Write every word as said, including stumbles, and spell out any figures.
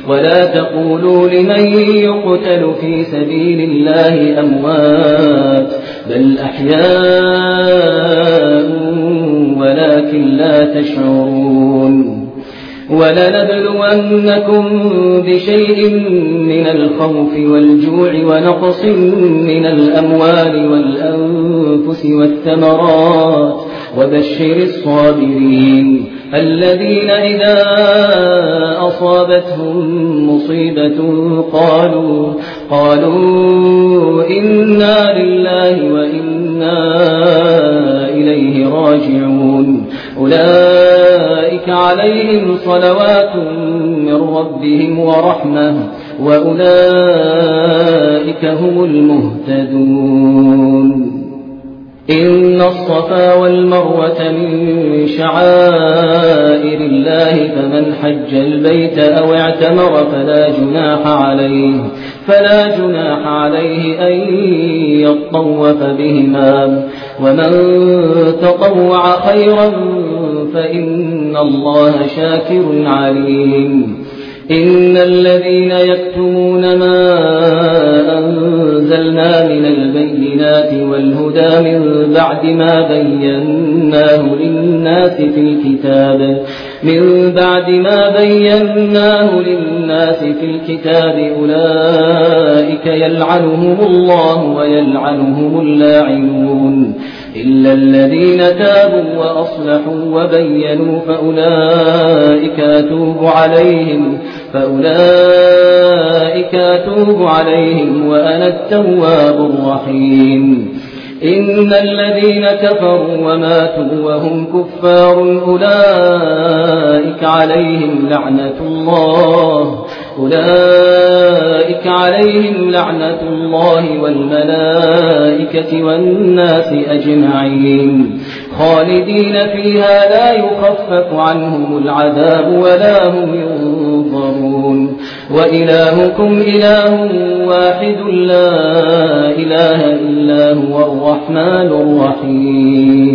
ولا تقولوا لمن يقتل في سبيل الله أموات بل أحياء ولكن لا تشعرون ولنبلونكم بشيء من الخوف والجوع ونقص من الأموال والأنفس والثمرات وبشر الصابرين الذين إذا أصابتهم مصيبة قالوا قالوا إنا لله وإنا إليه راجعون أولئك عليهم صلوات من ربهم ورحمة وأولئك هم المهتدون إن الصفا والمروة من شعائر الله فمن حج البيت أو اعتمر فلا جناح عليه فلا جناح عليه أن يطوف بهما ومن تطوع خيرا فإن الله شاكر عليم إن الذين يكتمون ما أنزلنا من البينات والهدى من بعد ما بيناه للناس في الكتاب من بعد ما بيناه للناس في الكتاب أولئك يلعنهم الله ويلعنهم اللاعنون إلا الذين تابوا وأصلحوا وبينوا فأولئك أتوب عليهم فأولئك أتوب عليهم وأنا التواب الرحيم إن الذين كفروا وماتوا وهم كفار أولئك عليهم لعنة الله أولئك عليهم لعنة الله والملائكة والناس أجمعين خالدين فيها لا يخفف عنهم العذاب ولا هم ينظرون وإلهكم إله واحد لا إله إلا هو الرحمن الرحيم